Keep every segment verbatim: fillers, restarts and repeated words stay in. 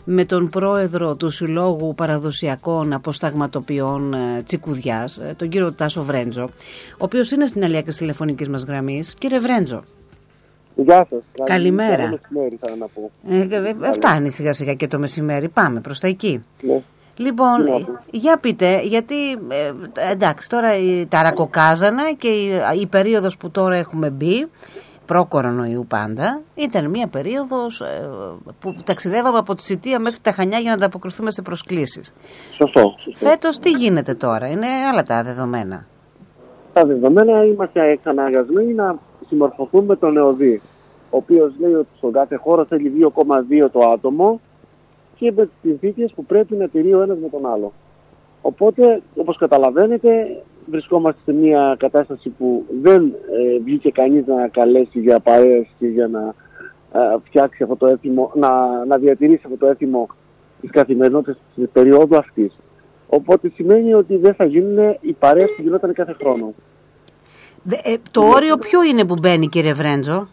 με τον πρόεδρο του Συλλόγου Παραδοσιακών Αποσταγματοποιών Τσικουδιάς, τον κύριο Τάσο Βρέντζο, ο οποίος είναι στην άλλη άκρη της τηλεφωνικής μας γραμμής. Κύριε Βρέντζο. Γεια σας. Καλημέρα. Καλό μεσημέρι, θα να πω. Ε, ε, φτάνει σιγά σιγά και το μεσημέρι. Πάμε προς τα εκεί. Ναι. Λοιπόν, ναι. για πείτε, γιατί ε, εντάξει, τώρα η, τα ρακοκάζανα και η, η περίοδος που τώρα έχουμε μπει, προ-κορονοϊού πάντα, ήταν μια περίοδος ε, που ταξιδεύαμε από τη Σιτία μέχρι τα Χανιά για να ανταποκριθούμε σε προσκλήσεις. Σωστό, σωστό. Φέτος τι γίνεται τώρα, είναι άλλα τα δεδομένα. Τα δεδομένα είμαστε εξαναγκασμένοι να συμμορφωθούμε με τον ΕΟΔΗ, ο οποίος λέει ότι στον κάθε χώρο θέλει δύο κόμμα δύο το άτομο και με τις συνθήκες που πρέπει να τηρεί ο ένας με τον άλλο. Οπότε, όπως καταλαβαίνετε, βρισκόμαστε σε μια κατάσταση που δεν ε, βγήκε κανείς να καλέσει για παρέες και για να ε, φτιάξει αυτό το έθιμο, να, να διατηρήσει αυτό το έθιμο της καθημερινότητας της περίοδου αυτής. Οπότε σημαίνει ότι δεν θα γίνουν οι παρέες που γινόταν κάθε χρόνο. Δε, ε, το όριο ποιο είναι που μπαίνει, κύριε Βρέντζο?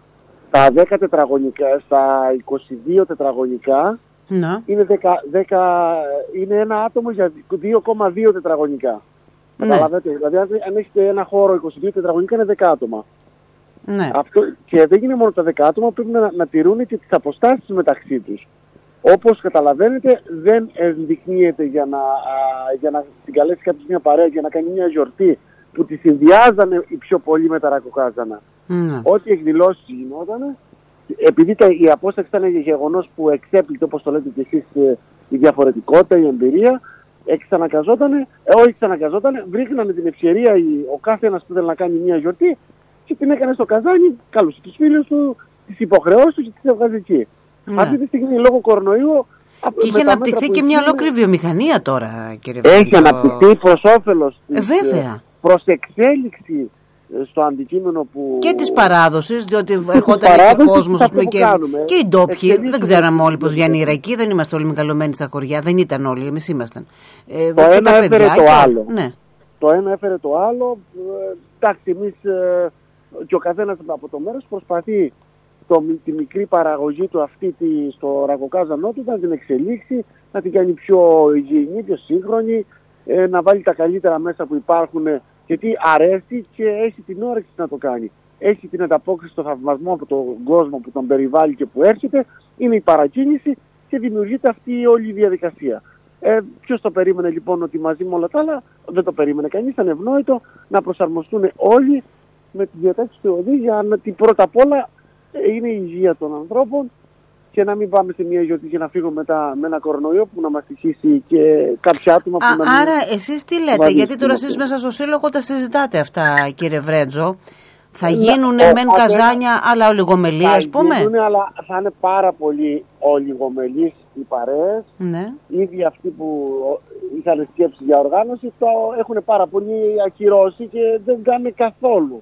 Στα δέκα τετραγωνικά, στα είκοσι δύο τετραγωνικά, να. Είναι, δέκα, δέκα, είναι ένα άτομο για δύο κόμμα δύο τετραγωνικά. Ναι. Καταλαβαίνετε, δηλαδή αν έχετε ένα χώρο είκοσι δύο τετραγωνικά είναι δέκα άτομα. Ναι. Αυτό, και δεν είναι μόνο τα δέκα άτομα, πρέπει να, να τηρούν και τις αποστάσεις μεταξύ τους. Όπως καταλαβαίνετε, δεν ενδεικνύεται για να, α, για να συγκαλέσει κάποιος μια παρέα, για να κάνει μια γιορτή που τη συνδυάζανε οι πιο πολλοί με τα ρακοκάζανα. Mm. Ό,τι εκδηλώσεις γινόταν, επειδή τα, η απόσταση ήταν γεγονός που εξέπληκε, όπως το λέτε και εσείς, η διαφορετικότητα, η εμπειρία, εξαναγκαζότανε, ε, όχι εξαναγκαζότανε, βρήκανε την ευκαιρία ο κάθε ένας που ήθελε να κάνει μια γιορτή και την έκανε στο καζάνι, κάλουσε τους φίλους του, τις υποχρεώσεις του και τις έβγαζε εκεί. Mm. Αυτή τη στιγμή, λόγω κορονοϊού. Και είχε αναπτυχθεί και μια ολόκληρη βιομηχανία τώρα, κύριε Βρέντζο. Έχει αναπτυχθεί προς όφελος ε, βέβαια. προς εξέλιξη στο αντικείμενο που... Και της παράδοσης, διότι ερχόταν και κόσμος και, και, και οι ντόπιοι, δεν ξέραμε όλοι πως βγαίνει η Ιρακή, δεν είμαστε όλοι μεγαλωμένοι στα χωριά, δεν ήταν όλοι, εμείς ήμασταν. Ε, το ένα έφερε το και... άλλο. Ναι. Το ένα έφερε το άλλο, εντάξει, εμείς ε, και ο καθένας από το μέρος προσπαθεί το, τη μικρή παραγωγή του αυτή τη, στο ρακοκάζανό του να την εξελίξει, να την κάνει πιο υγιεινή, πιο σύγχρονη, ε, να βάλει τα καλύτερα μέσα που υπάρχουν, γιατί αρέσει και έχει την όρεξη να το κάνει. Έχει την ανταπόκριση στο θαυμασμό από τον κόσμο που τον περιβάλλει και που έρχεται, είναι η παρακίνηση και δημιουργείται αυτή όλη η διαδικασία. Ε, ποιος το περίμενε λοιπόν ότι μαζί με όλα τα άλλα, δεν το περίμενε κανείς, ήταν ευνόητο να προσαρμοστούν όλοι με τις διατάξεις του ΕΟΔΗ για να την πρώτα απ' όλα είναι η υγεία των ανθρώπων και να μην πάμε σε μια γιορτή και να φύγουμε μετά με ένα κορονοϊό που να μας τυχήσει και κάποια άτομα που Α, να μην... Άρα εσείς τι λέτε, γιατί τώρα εσείς μέσα στο Σύλλογο τα συζητάτε αυτά, κύριε Βρέντζο. Θα γίνουνε ε, μεν καζάνια, αλλά ολιγομελεί, ας πούμε. Θα γίνουνε, αλλά θα είναι πάρα πολύ ολιγομελείς οι παρέες. Ναι. Ήδη αυτοί που είχαν σκέψη για οργάνωση το έχουν πάρα πολύ ακυρώσει και δεν κάνουν καθόλου.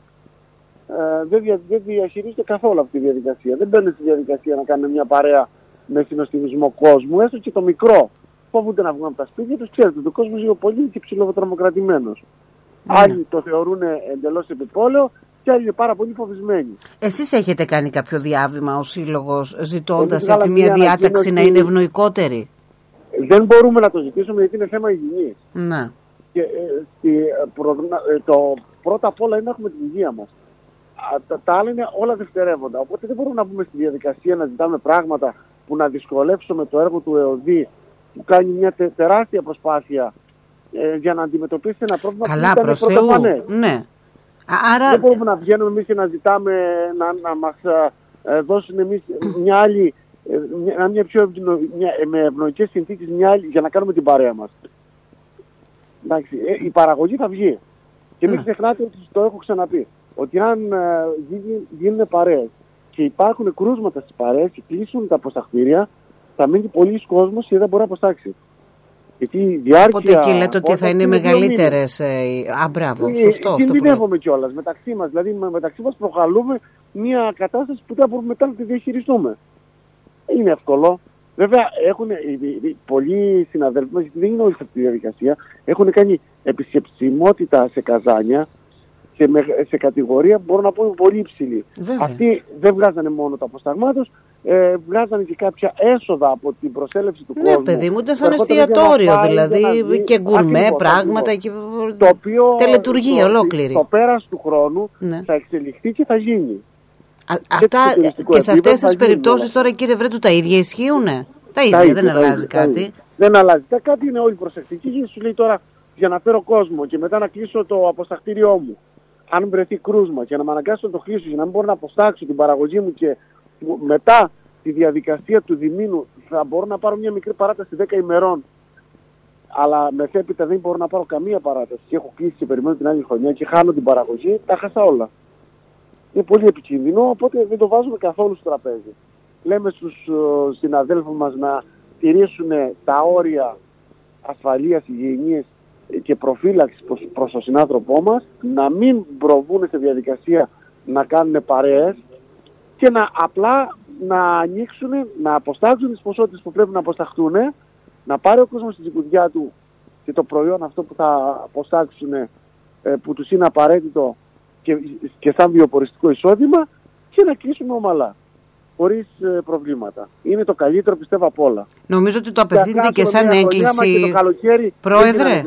Ε, δεν, δια, δεν διαχειρίζεται καθόλου αυτή τη διαδικασία. Δεν μπαίνουν στη διαδικασία να κάνουν μια παρέα με συνοστιμισμό κόσμου, έστω και το μικρό. Φοβούνται να βγουν από τα σπίτια τους. Ξέρετε, ο κόσμος είναι πολύ και ψηλοτρομοκρατημένος. Mm. Άλλοι το θεωρούν εντελώς επιπόλαιο και άλλοι είναι πάρα πολύ φοβισμένοι. Εσείς έχετε κάνει κάποιο διάβημα ως σύλλογος ζητώντας έτσι μια διάταξη να είναι ευνοϊκότερη? Δεν μπορούμε να το ζητήσουμε γιατί είναι θέμα υγιεινής. Να. Και, ε, στη, προ, ε, το πρώτα απ' όλα είναι να έχουμε την υγεία μας. Τα, τα άλλα είναι όλα δευτερεύοντα. Οπότε δεν μπορούμε να μπούμε στη διαδικασία να ζητάμε πράγματα που να δυσκολεύσουμε το έργο του ΕΟΔΗ, που κάνει μια τε, τεράστια προσπάθεια ε, για να αντιμετωπίσει ένα πρόβλημα. Καλά, που ήταν πρωτοφανές. Ναι. Άρα... Δεν μπορούμε να βγαίνουμε εμείς και να ζητάμε να, να μας ε, δώσουν εμείς μια άλλη, ε, μια, μια πιο ευνοϊ, μια, με ευνοϊκές συνθήκες μια άλλη, για να κάνουμε την παρέα μας. Εντάξει, ε, η παραγωγή θα βγει. Και μην ξεχνάτε ότι το έχω ξαναπεί. Ότι αν ε, γίνουν παρέες και υπάρχουν κρούσματα στις παρέες και κλείσουν τα αποσταχτήρια, θα μείνει πολλοί κόσμος και δεν μπορεί να αποστάξει. Γιατί η διάρκεια... Οπότε εκεί λέτε ότι θα είναι μεγαλύτερες... Ε, α, μπράβο, σωστό αυτό. Κινδυνεύουμε κιόλας μεταξύ μας. Δηλαδή μεταξύ μας προκαλούμε μια κατάσταση που δεν μπορούμε μετά να τη διαχειριστούμε. Είναι εύκολο. Βέβαια έχουν πολλοί συναδέλφοι μας, γιατί δεν είναι όλοι σε αυτή τη διαδικασία, έχουν κάνει επισκεψιμότητα σε καζάνια, σε, σε κατηγορία που μπορώ να πω είναι πολύ υψηλή. Αυτοί δεν βγάζανε μόνο το αποσταγμάτος, Ε, βγάζανε και κάποια έσοδα από την προσέλευση του ναι, κόσμου. Ναι, παιδί μου, ήταν σαν εστιατόριο δηλαδή, και, και γκουρμέ ακριβώς, πράγματα, ακριβώς. Και το οποίο, τελετουργία το, ολόκληρη. Το πέρας του χρόνου ναι. θα εξελιχθεί και θα γίνει. Α, αυτά και, και σε αυτές τις περιπτώσεις τώρα, κύριε Βρέντζο, τα ίδια ισχύουνε. Τα ίδια, τα ίδια δεν τα αλλάζει ίδια, κάτι. ίδια. Δεν αλλάζει κάτι, είναι όλοι προσεκτικοί και σου λέει τώρα για να φέρω κόσμο και μετά να κλείσω το αποσταχτήριό μου. Αν βρεθεί κρούσμα και να με αναγκάσω να το κλείσω για να μην μπορώ να αποστάξω την παραγωγή μου και μετά τη διαδικασία του διμήνου θα μπορώ να πάρω μια μικρή παράταση δέκα ημερών, αλλά μεθέπειτα δεν μπορώ να πάρω καμία παράταση και έχω κλείσει και περιμένω την άλλη χρονιά και χάνω την παραγωγή, τα χάσα όλα. Είναι πολύ επικίνδυνο, οπότε δεν το βάζουμε καθόλου στο τραπέζι. Λέμε στους uh, συναδέλφους μας να τηρήσουν τα όρια ασφαλείας, υγιεινής και προφύλαξης προς, προς τον συνάνθρωπό μας, να μην προβούν σε διαδικασία να κάνουν παρέες και να απλά να ανοίξουν, να αποστάξουν τις ποσότητες που πρέπει να αποσταχτούν, να πάρει ο κόσμος στη τσικουδιά του και το προϊόν αυτό που θα αποστάξουν, που τους είναι απαραίτητο και, και σαν βιοποριστικό εισόδημα, και να κλείσουμε ομαλά, χωρίς ε, προβλήματα. Είναι το καλύτερο, πιστεύω, από όλα. Νομίζω ότι το απευθύνεται και σαν έκκληση, και το καλοκαίρι, Πρόεδρε.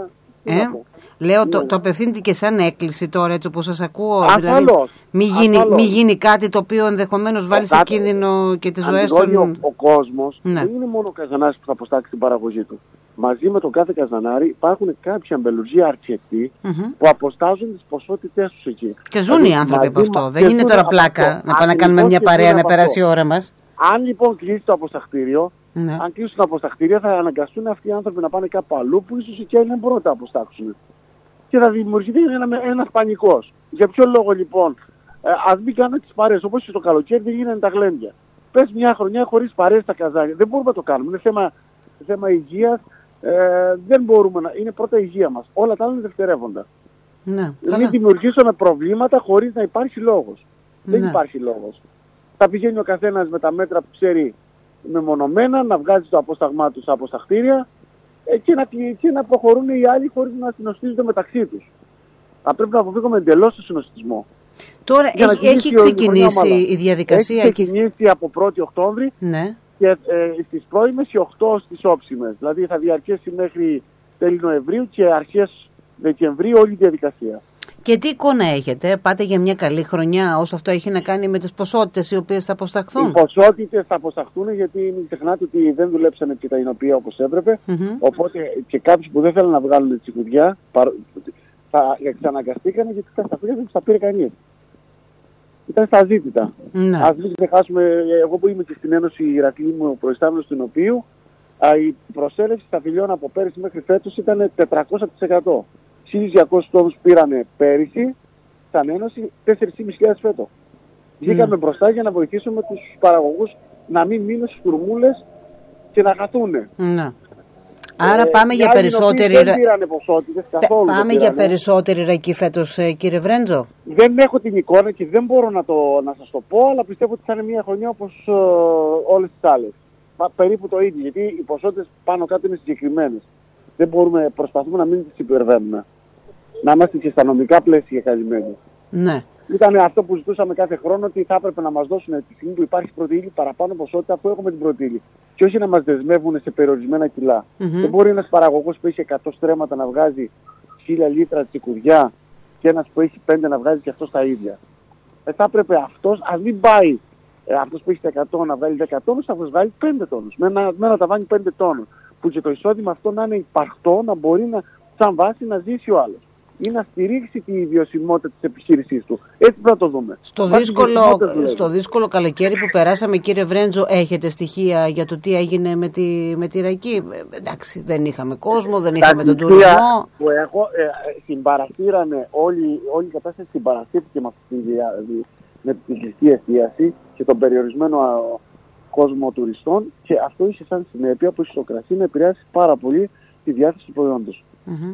Ε, λέω, ναι. το, το απευθύνεται και σαν έκκληση τώρα, έτσι όπως σας ακούω. Ασφαλώς, δηλαδή, μη γίνει, ασφαλώς. μη γίνει κάτι το οποίο ενδεχομένως βάλει σε κίνδυνο και τις ζωές των... Ο, ο κόσμος ναι. δεν είναι μόνο ο καζανάρης που θα αποστάξει την παραγωγή του. Μαζί με τον κάθε καζανάρη υπάρχουν κάποιοι αμπελουργοί αρκετοί mm-hmm. που αποστάζουν τις ποσότητες τους εκεί. Και ζουν δηλαδή, οι άνθρωποι από αυτό. Δεν είναι τώρα πλάκα αυτό. Να πάμε να κάνουμε μια παρέα να περάσει η ώρα μας. Αν λοιπόν κλείσει το αποσταχτήριο, ναι. αν κλείσουν τα αποσταχτήρια θα αναγκαστούν αυτοί οι άνθρωποι να πάνε κάπου αλλού που ίσως εκεί δεν μπορούν να τα αποστάξουν. Και θα δημιουργηθεί ένα, ένας πανικός. Για ποιο λόγο λοιπόν, ε, ας μην κάνουμε τις παρέες, όπως και το καλοκαίρι δεν γίνανε τα γλέντια. Πες μια χρονιά χωρίς παρέες στα καζάνια. Δεν μπορούμε να το κάνουμε. Είναι θέμα, θέμα υγείας. Ε, δεν μπορούμε να. Είναι πρώτα η υγεία μας. Όλα τα άλλα είναι δευτερεύοντα. Ναι, μην δημιουργήσουμε προβλήματα χωρίς να υπάρχει λόγος. Ναι. Δεν υπάρχει λόγος. Θα πηγαίνει ο καθένας με τα μέτρα που ξέρει μεμονωμένα, να βγάζει το απόσταγμά του στα αποσταχτήρια και να, και να προχωρούν οι άλλοι χωρίς να συνοστίζονται μεταξύ τους. Θα πρέπει να αποφύγουμε εντελώς το συνοστισμό. Τώρα έχει, έχει ξεκινήσει η διαδικασία. Έχει ξεκινήσει από πρώτη Οκτώβρη ναι. και ε, στις πρώιμες και οκτώ στις όψιμες. Δηλαδή θα διαρκέσει μέχρι τέλη Νοεμβρίου και αρχές Δεκεμβρίου όλη η διαδικασία. Και τι εικόνα έχετε, πάτε για μια καλή χρονιά όσο αυτό έχει να κάνει με τις ποσότητες οι οποίες θα αποσταχθούν? Οι ποσότητες θα αποσταχθούν γιατί μην ξεχνάτε ότι δεν δουλέψανε και τα εινοποιεία όπως έπρεπε. Mm-hmm. Οπότε και κάποιοι που δεν θέλουν να βγάλουν τη τσικουδιά θα εξαναγκαστήκανε γιατί τα σταφήρια δεν τους τα πήρε κανείς. Ήταν στα ζήτητα. Mm-hmm. Ας μην ξεχάσουμε, εγώ που είμαι και στην Ένωση Ηρακλή μου, ο προϊστάμενος του εινοποιείου, η προσέλευση στα φιλιών από πέρυσι μέχρι φέτος ήταν τετρακόσια τοις εκατό. χίλια διακόσιους τόνους πήρανε πέρυσι, σαν Ένωση τέσσερις χιλιάδες πεντακόσιους φέτος. Βγήκαμε mm. μπροστά για να βοηθήσουμε τους παραγωγούς να μην μείνουν στις τουρμούλες και να χαθούν. Mm. Άρα ε, πάμε για περισσότερη δεν πήρανε ποσότητες καθόλου. Πάμε για περισσότερη ρακή φέτος, κύριε Βρέντζο. Δεν έχω την εικόνα και δεν μπορώ να, το, να σας το πω, αλλά πιστεύω ότι θα είναι μια χρονιά όπως uh, όλες τις άλλες. Μα, περίπου το ίδιο, γιατί οι ποσότητες πάνω κάτω είναι συγκεκριμένες. Δεν μπορούμε, προσπαθούμε να μην τις υπερβαίνουμε. Να είμαστε και στα νομικά πλαίσια καλυμμένοι. Ναι. Ήταν αυτό που ζητούσαμε κάθε χρόνο, ότι θα έπρεπε να μας δώσουν τη στιγμή που υπάρχει πρώτη ύλη παραπάνω ποσότητα που έχουμε την πρώτη ύλη. Και όχι να μας δεσμεύουν σε περιορισμένα κιλά. Mm-hmm. Δεν μπορεί ένας παραγωγός που έχει εκατό στρέμματα να βγάζει χίλια λίτρα τσικουδιά και ένας που έχει πέντε να βγάζει και αυτό τα ίδια. Ε, θα έπρεπε αυτός, ας μην πάει ε, αυτός που έχει εκατό να βγάλει δέκα τόνους, θα βγάλει πέντε τόνους. Με ένα, με ένα ταβάνι πέντε τόνους. Που και το εισόδημα αυτό να είναι υπαρκτό, να μπορεί να, σαν βάση να ζήσει ο άλλος. Ή να στηρίξει τη βιωσιμότητα της επιχείρησής του. Έτσι πρέπει να το δούμε. Στο δύσκολο, στο δύσκολο καλοκαίρι που περάσαμε, κύριε Βρέντζο, έχετε στοιχεία για το τι έγινε με τη, με τη Ρακή? Ε, εντάξει, δεν είχαμε κόσμο, δεν είχαμε τον τουρισμό. Που έχω, ε, συμπαραστήρανε όλη, όλη η κατάσταση συμπαραστήθηκε με, αυτή, με την κλειστή εστίαση και τον περιορισμένο κόσμο τουριστών, και αυτό είχε σαν συνέπεια που στο κρασί να επηρεάσει πάρα πολύ τη διάθεση του προϊόντος. Mm-hmm.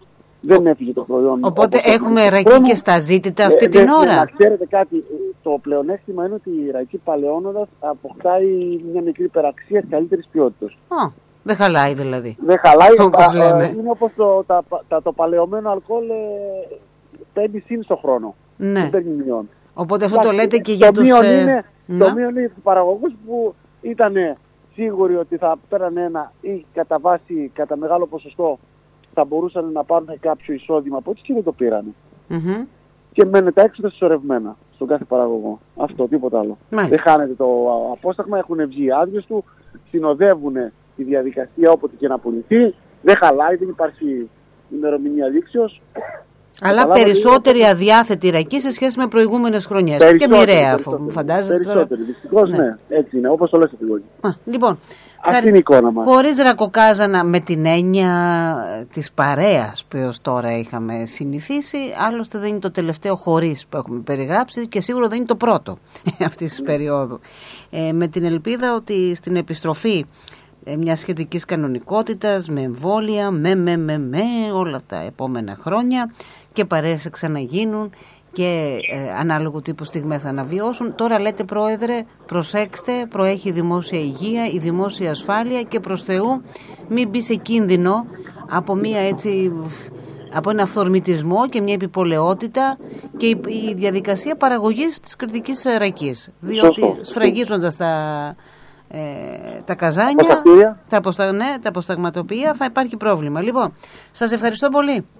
Δεν έφυγε το προϊόν. Οπότε έχουμε ρακή και στα ζήτητα αυτή ε, την ώρα. Να ξέρετε κάτι, το πλεονέκτημα είναι ότι η ρακή παλαιώνοντας αποκτάει μια μικρή υπεραξία καλύτερης ποιότητας. Α, δεν χαλάει δηλαδή. Δεν χαλάει, όπως α, λέμε. Είναι όπως το, τα, τα, το παλαιωμένο αλκοόλ παίρνει συν στο χρόνο. Ναι. Δεν παίρνει μειών. Οπότε αυτό το λέτε και για τους... Είναι, Το μείον είναι στους παραγωγούς που ήταν σίγουροι ότι θα πέρανε ένα ή κατά βάση, κατά μεγάλο ποσοστό θα μπορούσαν να πάρουν κάποιο εισόδημα από έτσι και δεν το πήρανε. Mm-hmm. Και μένουν τα έξοδα συσσωρευμένα στον κάθε παραγωγό. Αυτό, τίποτα άλλο. Μάλιστα. Δεν χάνεται το απόσταγμα, έχουν βγει οι άδειες του, συνοδεύουν τη διαδικασία όποτε και να πουληθεί, δεν χαλάει, δεν υπάρχει ημερομηνία λήξεως. Αλλά περισσότερη είναι... αδιάθετη ρακή σε σχέση με προηγούμενες χρονιές. Και μοιραία, αφού φαντάζεστε. Περισσότερη, δυστυχώς ναι. ναι, έτσι είναι, όπως το λες επιλογή. Λοιπόν, αυτή είναι η εικόνα μας. Χωρίς ρακοκάζανα, με την έννοια της παρέας που έως τώρα είχαμε συνηθίσει, άλλωστε δεν είναι το τελευταίο χωρίς που έχουμε περιγράψει και σίγουρα δεν είναι το πρώτο αυτής της περίοδου. Ε, με την ελπίδα ότι στην επιστροφή μια σχετικής κανονικότητας, με εμβόλια, με, με, με, με, όλα τα επόμενα χρόνια και παρέες ξαναγίνουν και ε, ανάλογου τύπου στιγμές θα αναβιώσουν. Τώρα λέτε, Πρόεδρε, προσέξτε, προέχει η δημόσια υγεία, η δημόσια ασφάλεια και προς Θεού μην μπει σε κίνδυνο από μια έτσι... από ένα αυθορμητισμό και μια επιπολαιότητα και η, η διαδικασία παραγωγής της κριτικής ρακής. Διότι σφραγίζοντας τα... Ε, τα καζάνια, τα, αποστα... ναι, τα αποσταγματοποιία θα υπάρχει πρόβλημα. Λοιπόν, σας ευχαριστώ πολύ.